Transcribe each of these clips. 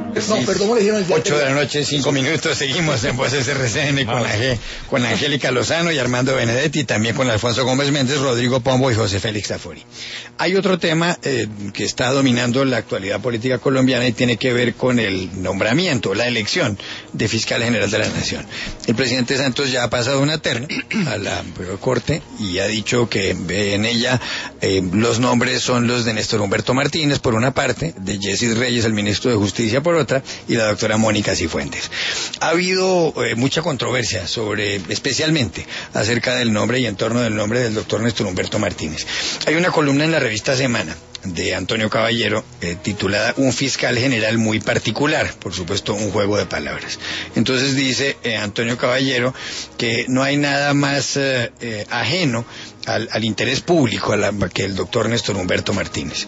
No, perdón, le dijeron 8 de la noche, 5 minutos, seguimos en Voces RCN con Angélica Lozano y Armando Benedetti, también con Alfonso Gómez Méndez, Rodrigo Pombo y José Félix Tafuri. Hay otro tema que está dominando la actualidad política colombiana y tiene que ver con el nombramiento, la elección de fiscal general de la Nación. El presidente Santos ya ha pasado una terna a la Corte y ha dicho que en ella los nombres son los de Néstor Humberto Martínez por una parte, de Yesid Reyes, el ministro de Justicia, por otra, y la doctora Mónica Cifuentes. Ha habido mucha controversia especialmente acerca del nombre y en torno del nombre del doctor Néstor Humberto Martínez. Hay una columna en la revista Semana de Antonio Caballero titulada Un fiscal general muy particular, por supuesto un juego de palabras. Entonces dice Antonio Caballero que no hay nada más ajeno al interés público que el doctor Néstor Humberto Martínez.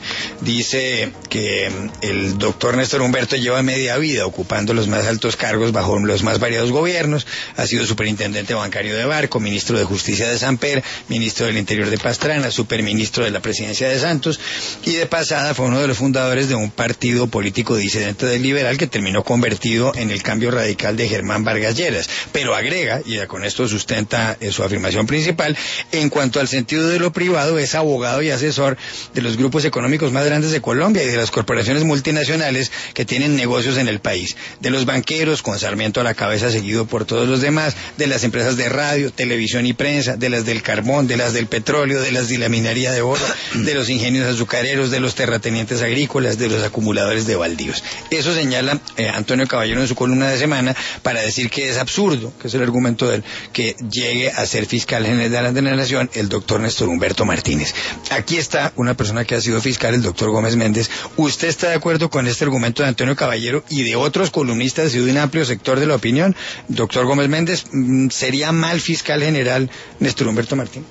Dice que el doctor Néstor Humberto lleva media vida ocupando los más altos cargos bajo los más variados gobiernos, ha sido superintendente bancario de Barco, ministro de Justicia de Samper, ministro del Interior de Pastrana, superministro de la Presidencia de Santos, y de pasada fue uno de los fundadores de un partido político disidente del liberal que terminó convertido en el Cambio Radical de Germán Vargas Lleras, pero agrega, y con esto sustenta su afirmación principal, en cuanto al sentido de lo privado, es abogado y asesor de los grupos económicos más grandes de Colombia y de las corporaciones multinacionales que tienen negocios en el país, de los banqueros, con Sarmiento a la cabeza seguido por todos los demás, de las empresas de radio, televisión y prensa, de las del carbón, de las del petróleo, de las de la minería de oro, de los ingenios azucareros, de los terratenientes agrícolas, de los acumuladores de baldíos. Eso señala Antonio Caballero en su columna de Semana para decir que es absurdo, que es el argumento de él, que llegue a ser fiscal general de la Nación el doctor Néstor Humberto Martínez. Aquí está una persona que ha sido fiscal, el doctor Gómez Méndez. ¿Usted está de acuerdo con este argumento de Antonio Caballero y de otros columnistas y de un amplio sector de la opinión? Doctor Gómez Méndez, ¿sería mal fiscal general Néstor Humberto Martínez?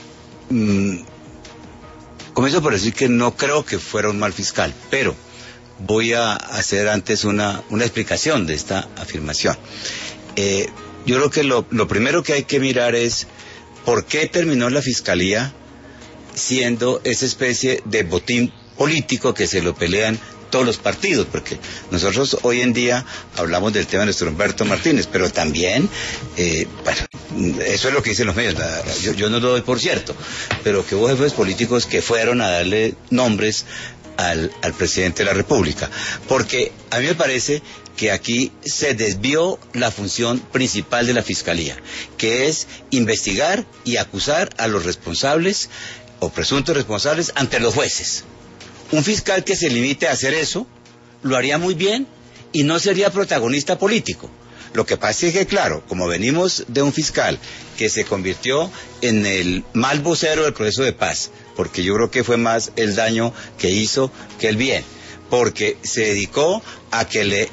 Comienzo por decir que no creo que fuera un mal fiscal, pero voy a hacer antes una explicación de esta afirmación. Yo creo que lo primero que hay que mirar es por qué terminó la fiscalía siendo esa especie de botín político que se lo pelean todos los partidos, porque nosotros hoy en día hablamos del tema de Néstor Humberto Martínez, pero también, eso es lo que dicen los medios, yo no lo doy por cierto, pero que hubo jefes políticos que fueron a darle nombres al presidente de la República, porque a mí me parece que aquí se desvió la función principal de la Fiscalía, que es investigar y acusar a los responsables o presuntos responsables ante los jueces. Un fiscal que se limite a hacer eso, lo haría muy bien y no sería protagonista político. Lo que pasa es que, claro, como venimos de un fiscal que se convirtió en el mal vocero del proceso de paz, porque yo creo que fue más el daño que hizo que el bien, porque se dedicó a que le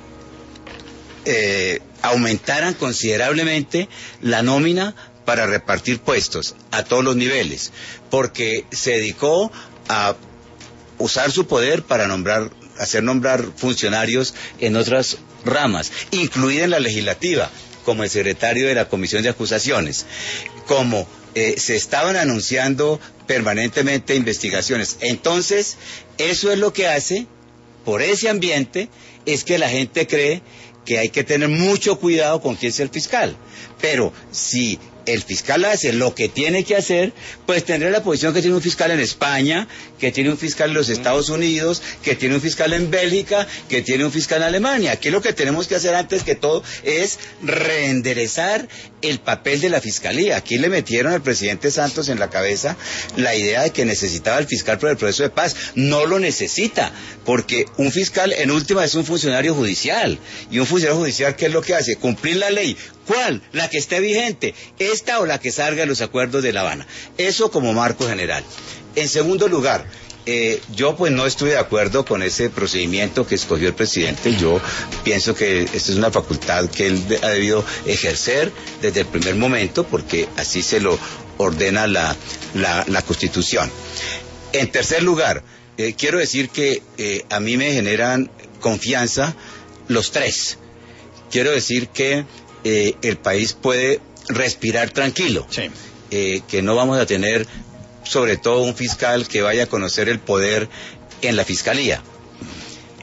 aumentaran considerablemente la nómina para repartir puestos a todos los niveles, porque se dedicó a usar su poder para hacer nombrar funcionarios en otras ramas, incluida en la legislativa, como el secretario de la Comisión de Acusaciones, como se estaban anunciando permanentemente investigaciones. Entonces, eso es lo que hace, por ese ambiente, es que la gente cree que hay que tener mucho cuidado con quién es el fiscal. Pero si el fiscal hace lo que tiene que hacer, pues tendrá la posición que tiene un fiscal en España, que tiene un fiscal en los Estados Unidos, que tiene un fiscal en Bélgica, que tiene un fiscal en Alemania. Aquí lo que tenemos que hacer antes que todo es reenderezar el papel de la fiscalía. Aquí le metieron al presidente Santos en la cabeza la idea de que necesitaba el fiscal para el proceso de paz. No lo necesita, porque un fiscal en última es un funcionario judicial. Y un funcionario judicial, ¿qué es lo que hace? Cumplir la ley. ¿Cuál? La que esté vigente, esta o la que salga de los acuerdos de La Habana. Eso como marco general. En segundo lugar, yo pues no estoy de acuerdo con ese procedimiento que escogió el presidente. Yo pienso que esta es una facultad que él ha debido ejercer desde el primer momento, porque así se lo ordena la Constitución. En tercer lugar, quiero decir que a mí me generan confianza los tres. Quiero decir que el país puede respirar tranquilo, sí. Que no vamos a tener sobre todo un fiscal que vaya a conocer el poder en la fiscalía.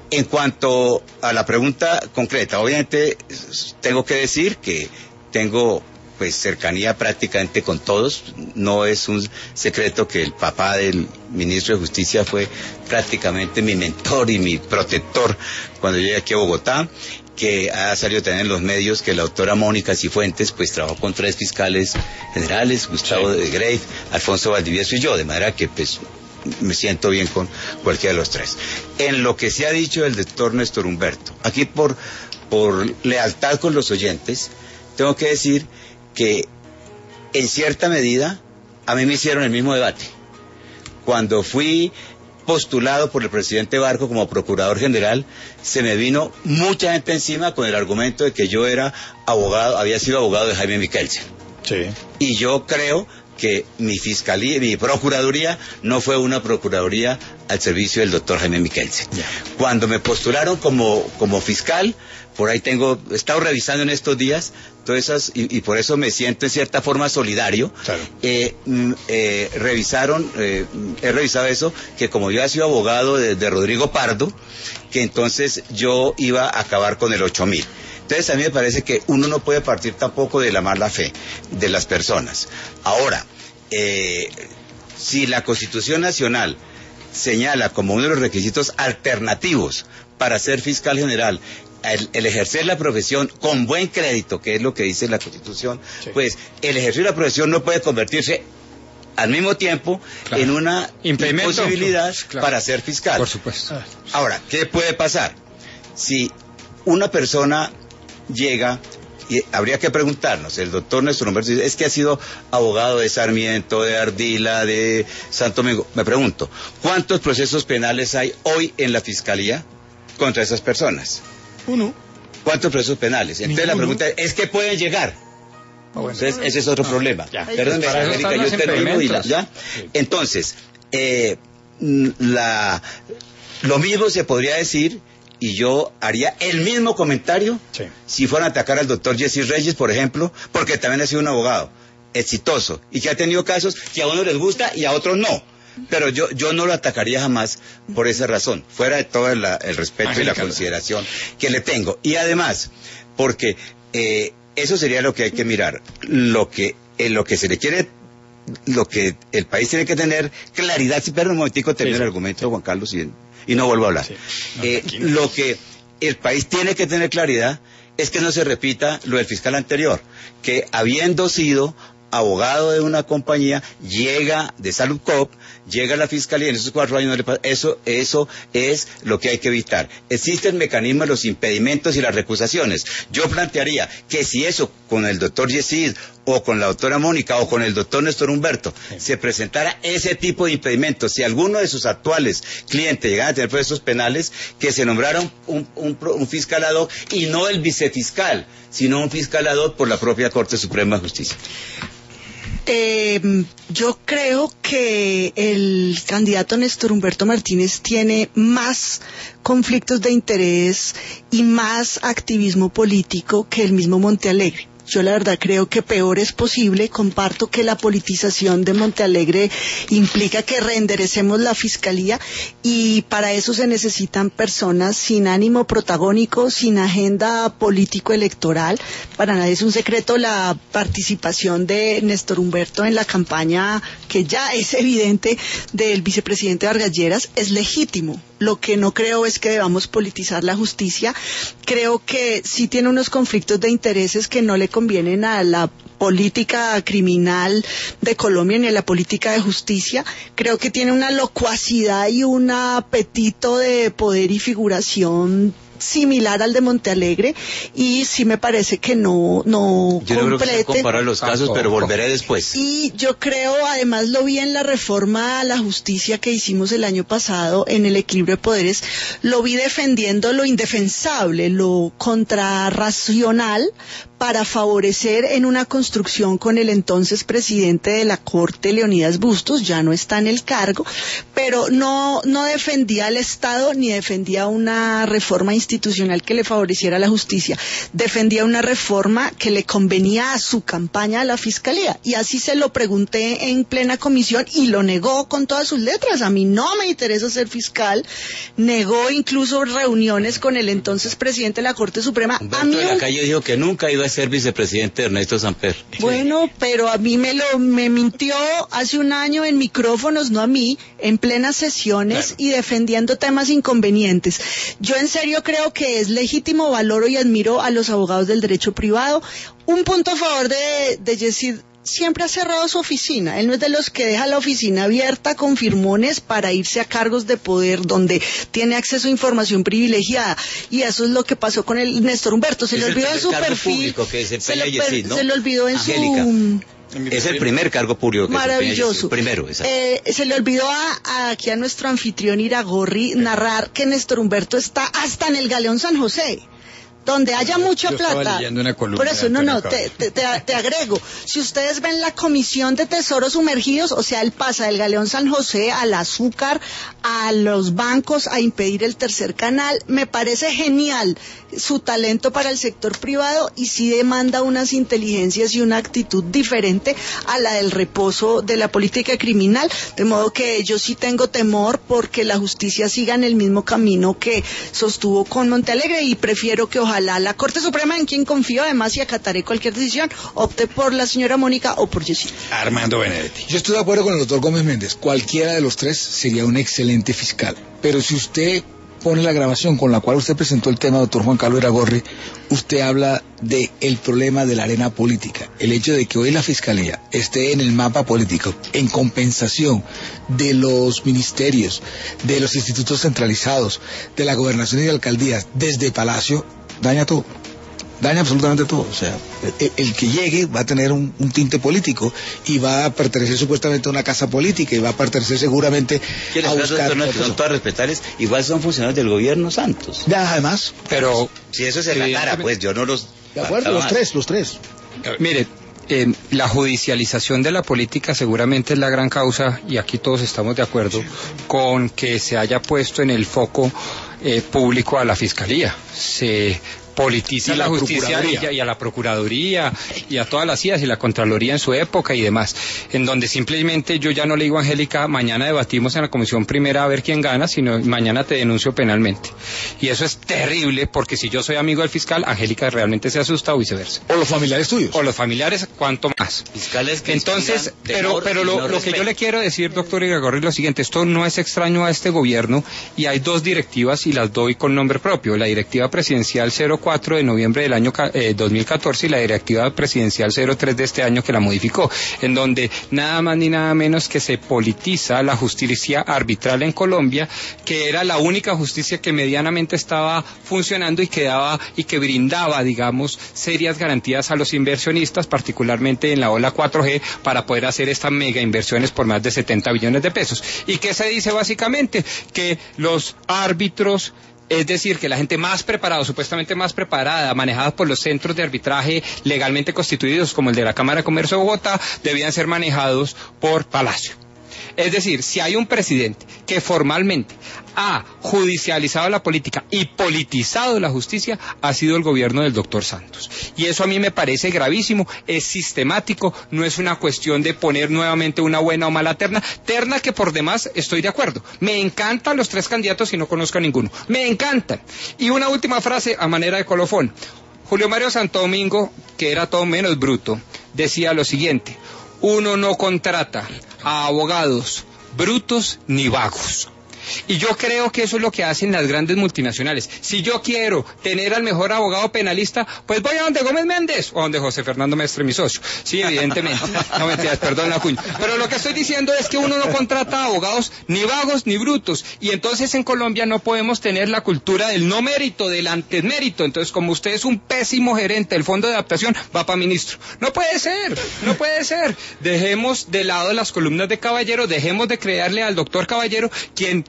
En cuanto a la pregunta concreta, obviamente tengo que decir que tengo pues cercanía prácticamente con todos. No es un secreto que el papá del ministro de Justicia fue prácticamente mi mentor y mi protector cuando llegué aquí a Bogotá, que ha salido también en los medios que la doctora Mónica Cifuentes pues trabajó con 3 fiscales generales, Gustavo de Grey, Alfonso Valdivieso y yo, de manera que pues me siento bien con cualquiera de los 3. En lo que se ha dicho del doctor Néstor Humberto, aquí por lealtad con los oyentes, tengo que decir que en cierta medida a mí me hicieron el mismo debate. Cuando fui postulado por el presidente Barco como procurador general, se me vino mucha gente encima con el argumento de que yo era abogado, había sido abogado de Jaime Miquelsen. Sí. Y yo creo que mi fiscalía, mi procuraduría no fue una procuraduría al servicio del doctor Jaime Miquelsen. Yeah. Cuando me postularon como fiscal, por ahí he estado revisando en estos días todas esas, y por eso me siento en cierta forma solidario. Claro. He revisado eso, que como yo he sido abogado de Rodrigo Pardo, que entonces yo iba a acabar con el 8.000. Entonces a mí me parece que uno no puede partir tampoco de la mala fe de las personas. Ahora, si la Constitución Nacional señala como uno de los requisitos alternativos para ser fiscal general el ejercer la profesión con buen crédito, que es lo que dice la Constitución, sí, pues el ejercer la profesión no puede convertirse al mismo tiempo, claro, en una imposibilidad, claro, para ser fiscal. Por supuesto. Ahora, ¿qué puede pasar? Si una persona llega, y habría que preguntarnos, el doctor Néstor Humberto dice, es que ha sido abogado de Sarmiento, de Ardila, de Santo Domingo. Me pregunto, ¿cuántos procesos penales hay hoy en la Fiscalía contra esas personas? 1. ¿Cuántos procesos penales? Entonces la pregunta es que pueden llegar. Bueno, entonces ese es otro problema. Perdóneme, América, yo termino y ¿ya? Sí. Entonces, lo mismo se podría decir, y yo haría el mismo comentario, sí, si fueran a atacar al doctor Jesse Reyes, por ejemplo, porque también ha sido un abogado exitoso y que ha tenido casos que a unos les gusta y a otros no. Pero yo no lo atacaría jamás por esa razón, fuera de todo el respeto y la consideración que le tengo. Y además, porque eso sería lo que hay que mirar, lo que se le quiere, lo que el país tiene que tener claridad. Si perdón un momentico, termino el argumento, Juan Carlos, y no vuelvo a hablar. Sí. Lo que el país tiene que tener claridad es que no se repita lo del fiscal anterior, que habiendo sido abogado de una compañía, llega de Saludcop, llega a la fiscalía, en esos 4 años no le pasa. Eso es lo que hay que evitar. Existen mecanismos, los impedimentos y las recusaciones. Yo plantearía que si eso con el doctor Yesid, o con la doctora Mónica, o con el doctor Néstor Humberto, se presentara ese tipo de impedimentos, si alguno de sus actuales clientes llegaran a tener procesos penales, que se nombrara un fiscal ad hoc, y no el vicefiscal, sino un fiscal ad hoc por la propia Corte Suprema de Justicia. Yo creo que el candidato Néstor Humberto Martínez tiene más conflictos de interés y más activismo político que el mismo Montealegre. Yo la verdad creo que peor es posible. Comparto que la politización de Montealegre implica que reenderecemos la fiscalía, y para eso se necesitan personas sin ánimo protagónico, sin agenda político-electoral. Para nadie es un secreto la participación de Néstor Humberto en la campaña, que ya es evidente, del vicepresidente Vargas Lleras. Es legítimo. Lo que no creo es que debamos politizar la justicia. Creo que sí tiene unos conflictos de intereses que no le convienen a la política criminal de Colombia ni a la política de justicia. Creo que tiene una locuacidad y un apetito de poder y figuración similar al de Montealegre, y sí me parece que no yo no creo que se complete. comparar los casos, pero volveré después. Y yo creo, además lo vi en la reforma a la justicia que hicimos el año pasado en el equilibrio de poderes, lo vi defendiendo lo indefensable, lo contrarracional, para favorecer en una construcción con el entonces presidente de la Corte, Leonidas Bustos, ya no está en el cargo, pero no defendía al Estado ni defendía una reforma institucional institucional que le favoreciera a la justicia. Defendía una reforma que le convenía a su campaña a la Fiscalía, y así se lo pregunté en plena comisión y lo negó con todas sus letras. A mí no me interesa ser fiscal. Negó incluso reuniones con el entonces presidente de la Corte Suprema. Humberto de la Calle dijo que nunca iba a ser vicepresidente de Ernesto Samper. Bueno, pero a mí me mintió hace un año en micrófonos, no a mí, en plenas sesiones, claro, y defendiendo temas inconvenientes. Yo en serio creo que es legítimo, valoro y admiro a los abogados del derecho privado. Un punto a favor de Yesid: siempre ha cerrado su oficina. Él no es de los que deja la oficina abierta con firmones para irse a cargos de poder donde tiene acceso a información privilegiada. Y eso es lo que pasó con el Néstor Humberto. Se le olvidó en su perfil. Se le olvidó en su... Es el primer cargo público que maravilloso. Primero, se le olvidó aquí a nuestro anfitrión Iragorri narrar que Néstor Humberto está hasta en el Galeón San José, donde haya mucha plata. Por eso, te agrego. Si ustedes ven la Comisión de Tesoros Sumergidos, o sea, él pasa del Galeón San José al azúcar, a los bancos, a impedir el tercer canal. Me parece genial su talento para el sector privado, y sí demanda unas inteligencias y una actitud diferente a la del reposo de la política criminal. De modo que yo sí tengo temor porque la justicia siga en el mismo camino que sostuvo con Montealegre, y prefiero que ojalá la Corte Suprema, en quien confío además y acataré cualquier decisión, opte por la señora Mónica o por Yesid. Armando Benedetti. Yo estoy de acuerdo con el doctor Gómez Méndez. Cualquiera de los tres sería un excelente fiscal. Pero si usted pone la grabación con la cual usted presentó el tema, doctor Juan Carlos Iragorri, usted habla de el problema de la arena política, el hecho de que hoy la Fiscalía esté en el mapa político, en compensación de los ministerios, de los institutos centralizados, de la gobernación y de alcaldías, desde Palacio, daña todo. Daña absolutamente todo. O sea, el que llegue va a tener un tinte político y va a pertenecer supuestamente a una casa política y va a pertenecer seguramente a buscar... Son todas respetables, igual son funcionarios del gobierno Santos. Ya, además. Pero si eso se tratara, pues yo no los... De acuerdo, los tres. Mire, la judicialización de la política seguramente es la gran causa, y aquí todos estamos de acuerdo con que se haya puesto en el foco público a la Fiscalía. Se politiza la justicia y a la Procuraduría y a todas las CIAs y la Contraloría en su época y demás, en donde simplemente yo ya no le digo a Angélica, mañana debatimos en la Comisión Primera a ver quién gana, sino mañana te denuncio penalmente. Y eso es terrible, porque si yo soy amigo del fiscal, Angélica realmente se asusta, o viceversa. O los familiares tuyos. O los familiares, cuanto más. Fiscales que entonces, pero lo que yo le quiero decir, doctor Iragorri, es lo siguiente: esto no es extraño a este gobierno, y hay dos directivas, y las doy con nombre propio: la Directiva Presidencial 04 de noviembre del año 2014 y la Directiva Presidencial 03 de este año, que la modificó, en donde nada más ni nada menos que se politiza la justicia arbitral en Colombia, que era la única justicia que medianamente estaba funcionando y que daba y que brindaba, digamos, serias garantías a los inversionistas, particularmente en la ola 4G, para poder hacer estas mega inversiones por más de 70 billones de pesos. ¿Y qué se dice básicamente? Que los árbitros, es decir, que la gente más preparada, supuestamente más preparada, manejada por los centros de arbitraje legalmente constituidos, como el de la Cámara de Comercio de Bogotá, debían ser manejados por Palacio. Es decir, si hay un presidente que formalmente ha judicializado la política y politizado la justicia, ha sido el gobierno del doctor Santos. Y eso a mí me parece gravísimo, es sistemático, no es una cuestión de poner nuevamente una buena o mala terna que por demás estoy de acuerdo. Me encantan los tres candidatos y no conozco a ninguno. Me encantan. Y una última frase a manera de colofón. Julio Mario Santo Domingo, que era todo menos bruto, decía lo siguiente: uno no contrata a abogados brutos ni vagos. Y yo creo que eso es lo que hacen las grandes multinacionales. Si yo quiero tener al mejor abogado penalista, pues voy a donde Gómez Méndez o a donde José Fernando Mestre, mi socio. Sí, evidentemente. No mentiras, perdón la cuña. Pero lo que estoy diciendo es que uno no contrata a abogados ni vagos ni brutos. Y entonces en Colombia no podemos tener la cultura del no mérito, del antemérito. Entonces, como usted es un pésimo gerente del Fondo de Adaptación, va para ministro. No puede ser, no puede ser. Dejemos de lado las columnas de Caballero, dejemos de creerle al doctor Caballero, quien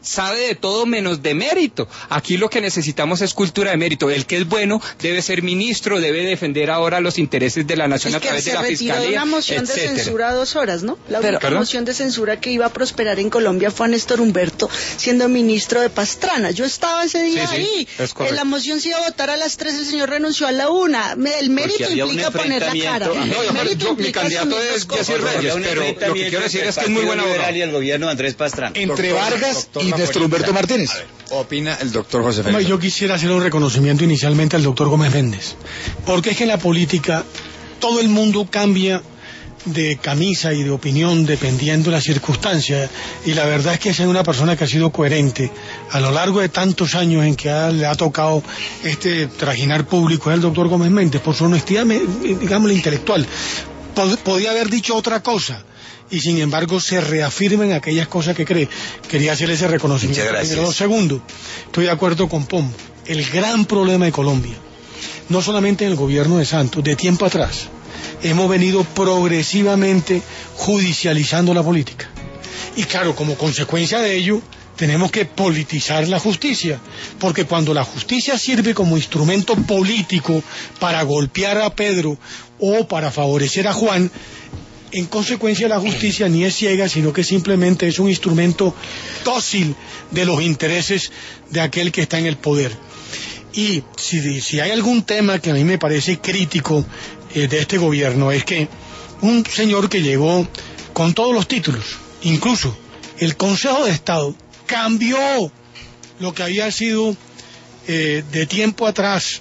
sabe de todo menos de mérito. Aquí lo que necesitamos es cultura de mérito. El que es bueno debe ser ministro, debe defender ahora los intereses de la nación a través de la fiscalía, de una moción etcétera. de censura 2 horas, ¿no? La única moción de censura que iba a prosperar en Colombia fue a Néstor Humberto siendo ministro de Pastrana. Yo estaba ese día ahí. En la moción se iba a votar a las 3, el señor renunció a la 1. El mérito implica poner la cara. Mi candidato es Jessy Reyes, pero lo que quiero decir es que es muy buena abogado. Y el gobierno de Andrés Pastrana. Entre Vargas y Néstor Humberto Martínez. Opina el doctor José Félix. Yo quisiera hacer un reconocimiento inicialmente al doctor Gómez Méndez, porque es que en la política todo el mundo cambia de camisa y de opinión dependiendo de las circunstancias, y la verdad es que es una persona que ha sido coherente a lo largo de tantos años en que le ha tocado trajinar público, es el doctor Gómez Méndez, por su honestidad, digamos, intelectual. Podía haber dicho otra cosa, y sin embargo se reafirma en aquellas cosas que cree. Quería hacer ese reconocimiento. Muchas gracias. Pero segundo, estoy de acuerdo con Pombo. El gran problema de Colombia, no solamente en el gobierno de Santos, de tiempo atrás, hemos venido progresivamente judicializando la política. Y claro, como consecuencia de ello, tenemos que politizar la justicia, porque cuando la justicia sirve como instrumento político para golpear a Pedro o para favorecer a Juan, en consecuencia la justicia ni es ciega, sino que simplemente es un instrumento dócil de los intereses de aquel que está en el poder. Y si hay algún tema que a mí me parece crítico de este gobierno, es que un señor que llegó con todos los títulos, incluso el Consejo de Estado, cambió lo que había sido de tiempo atrás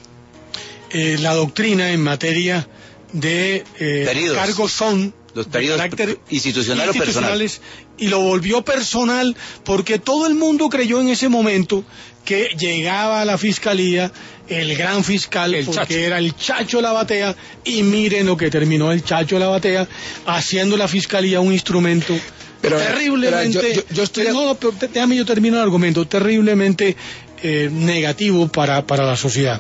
la doctrina en materia de cargos son los periodos institucionales o personales, y lo volvió personal, porque todo el mundo creyó en ese momento que llegaba a la fiscalía el gran fiscal, porque era el Chacho Lavatea, y miren lo que terminó el Chacho Lavatea, haciendo la fiscalía un instrumento terriblemente... déjame yo termino el argumento, terriblemente negativo para la sociedad.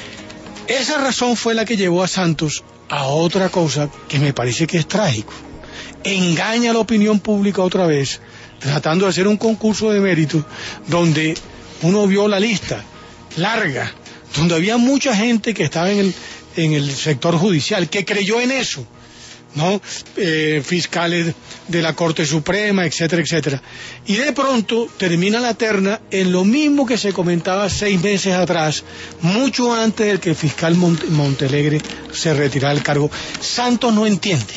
Esa razón fue la que llevó a Santos a otra cosa que me parece que es trágico. Engaña a la opinión pública otra vez, tratando de hacer un concurso de mérito donde uno vio la lista larga, donde había mucha gente que estaba en el sector judicial, que creyó en eso, ¿no? Fiscales de la Corte Suprema, etcétera, etcétera. Y de pronto termina la terna en lo mismo que se comentaba 6 meses atrás, mucho antes de que el fiscal Montealegre se retirara del cargo. Santos no entiende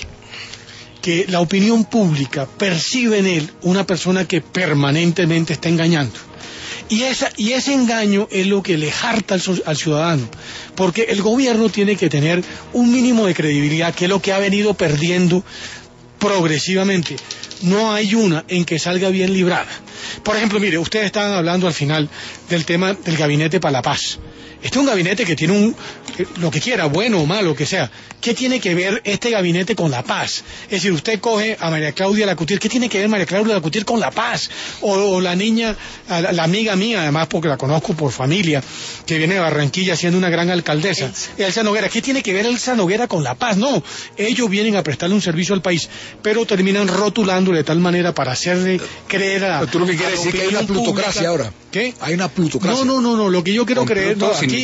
que la opinión pública percibe en él una persona que permanentemente está engañando. Y ese engaño es lo que le harta al ciudadano, porque el gobierno tiene que tener un mínimo de credibilidad, que es lo que ha venido perdiendo progresivamente. No hay una en que salga bien librada. Por ejemplo, mire, ustedes estaban hablando al final del tema del Gabinete para la Paz. Este es un gabinete que tiene lo que quiera, bueno o malo, que sea. ¿Qué tiene que ver este gabinete con la paz? Es decir, usted coge a María Claudia Lacutir, ¿qué tiene que ver María Claudia Lacutir con la paz? O la niña, la amiga mía, además porque la conozco por familia, que viene de Barranquilla siendo una gran alcaldesa, Elsa Noguera. ¿Qué tiene que ver Elsa Noguera con la paz? No, ellos vienen a prestarle un servicio al país, pero terminan rotulando de tal manera para hacerle creer a... Pero tú lo que quieres decir que hay una plutocracia ahora. ¿Qué? Hay una plutocracia. No, lo que yo quiero creer...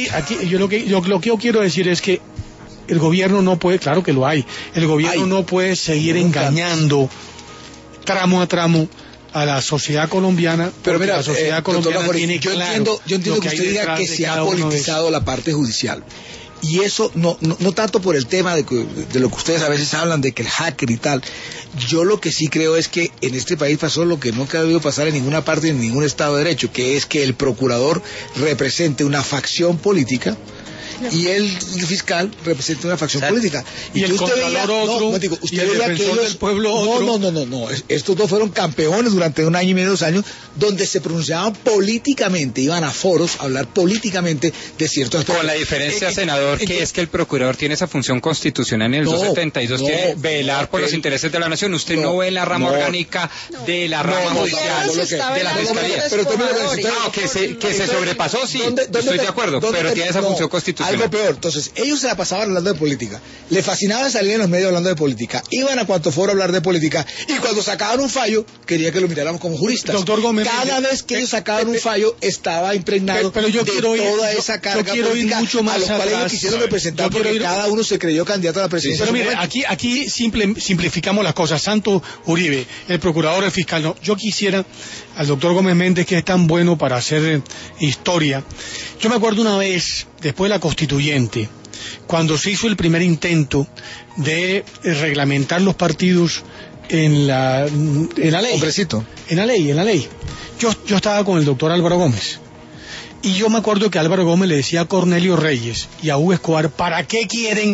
lo que yo quiero decir es que el gobierno no puede, claro que lo hay, el gobierno no puede seguir engañando tramo a tramo a la sociedad colombiana, pero mira, la sociedad colombiana tiene yo claro entiendo que usted diga que se ha politizado la parte judicial, y eso no tanto por el tema de lo que ustedes a veces hablan de que el hacker y tal. Yo lo que sí creo es que en este país pasó lo que nunca ha debido pasar en ninguna parte, en ningún Estado de Derecho, que es que el procurador represente una facción política y el fiscal representa una facción política. Y el contralor otro, y el defensor del pueblo otro. No. Estos dos fueron campeones durante 1 año y medio, 2 años, donde se pronunciaban políticamente, iban a foros a hablar políticamente de ciertos aspectos. Con la diferencia, senador, que es que el procurador tiene esa función constitucional en el 272, que es velar por los intereses de la nación. Usted no ve la rama orgánica de la rama judicial, de la fiscalía. Pero que se sobrepasó, sí, estoy de acuerdo, pero tiene esa función constitucional. Algo peor. Entonces, ellos se la pasaban hablando de política. Les fascinaba salir en los medios hablando de política. Iban a cuanto foro a hablar de política. Y cuando sacaban un fallo, quería que lo miráramos como juristas. Doctor Gómez, cada vez que ellos sacaban un fallo, estaba impregnado de toda esa carga política mucho más a los cuales ellos quisieron representar, porque cada uno se creyó candidato a la presidencia. Pero mire, aquí simplificamos las cosas. Santos Uribe, el procurador, el fiscal. No, yo quisiera al doctor Gómez Méndez, que es tan bueno para hacer historia. Yo me acuerdo una vez, después de la Constituyente, cuando se hizo el primer intento de reglamentar los partidos en la ley. Hombrecito. En la ley. Yo estaba con el doctor Álvaro Gómez. Y yo me acuerdo que Álvaro Gómez le decía a Cornelio Reyes y a Hugo Escobar, ¿para qué quieren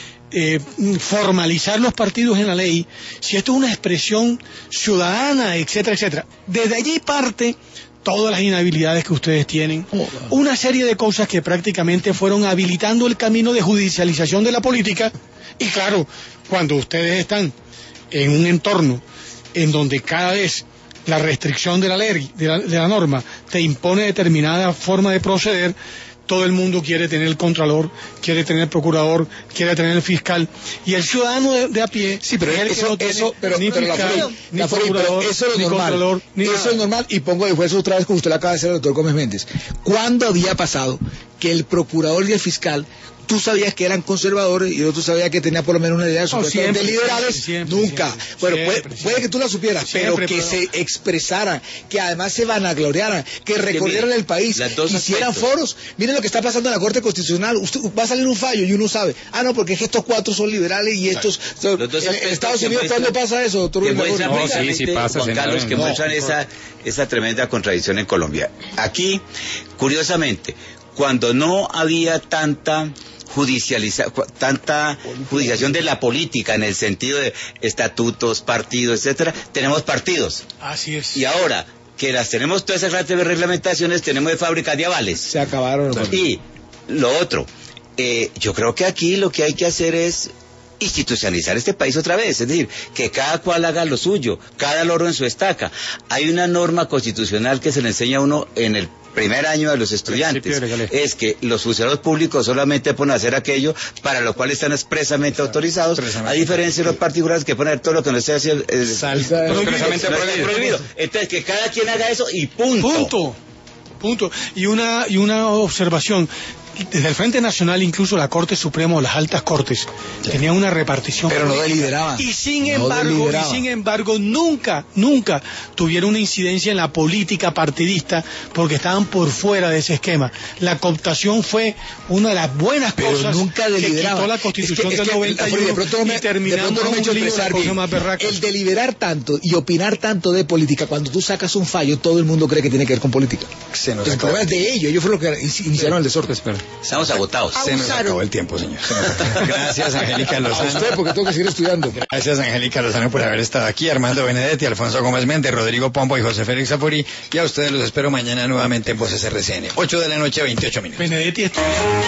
formalizar los partidos en la ley si esto es una expresión ciudadana, etcétera, etcétera? Desde allí parte todas las inhabilidades que ustedes tienen, una serie de cosas que prácticamente fueron habilitando el camino de judicialización de la política. Y claro, cuando ustedes están en un entorno en donde cada vez la restricción de la ley, de la norma, te impone determinada forma de proceder, todo el mundo quiere tener el contralor, quiere tener el procurador, quiere tener el fiscal, y el ciudadano de a pie, sí, pero es el eso, que no tiene ni fiscal, ni procurador, eso es ni normal. contralor, ni eso nada. es normal, y pongo de juez otra vez como usted lo acaba de hacer el doctor Gómez Méndez. ¿Cuándo había pasado que el procurador y el fiscal, tú sabías que eran conservadores y el otro sabía que tenía por lo menos una idea de liberales? Nunca. Bueno, puede que tú la supieras, pero que se expresaran, que además se vanagloriaran, que recorrieran el país, que hicieran foros. Miren lo que está pasando en la Corte Constitucional. Usted va a salir un fallo y uno sabe, no, porque es que estos cuatro son liberales y estos... En Estados Unidos, ¿cuándo pasa eso, doctor? Sí pasa, Juan Carlos, que muestran esa tremenda contradicción en Colombia. Aquí, curiosamente, cuando no había tanta judicialización de la política en el sentido de estatutos, partidos, etcétera, tenemos partidos. Así es. Y ahora que las tenemos todas esas clases de reglamentaciones, tenemos de fábricas de avales. Se acabaron. Y lo otro, yo creo que aquí lo que hay que hacer es institucionalizar este país otra vez, es decir, que cada cual haga lo suyo, cada loro en su estaca. Hay una norma constitucional que se le enseña a uno en el primer año a los estudiantes, es que los funcionarios públicos solamente pueden hacer aquello para lo cual están expresamente autorizados, a diferencia de los particulares que pueden hacer todo lo que no esté haciendo prohibido. Entonces, que cada quien haga eso y punto. Y una observación. Desde el Frente Nacional, incluso la Corte Suprema o las altas cortes tenían una repartición, pero no deliberaban. Y sin embargo nunca tuvieron una incidencia en la política partidista porque estaban por fuera de ese esquema. La cooptación fue una de las buenas cosas nunca que quitó la Constitución del 91 y terminando un lío, la cosa más berraca. El deliberar tanto y opinar tanto de política, cuando tú sacas un fallo, todo el mundo cree que tiene que ver con política. El problema es de ellos fueron los que iniciaron el desorden. Estamos agotados. Se nos acabó el tiempo, señor. Gracias, Angélica Lozano. A usted, porque tengo que seguir estudiando. Gracias, Angélica Lozano, por haber estado aquí. Armando Benedetti, Alfonso Gómez Méndez, Rodrigo Pombo y José Félix Zaforí. Y a ustedes los espero mañana nuevamente en Voces RCN. 8 de la noche, 28 minutos. Benedetti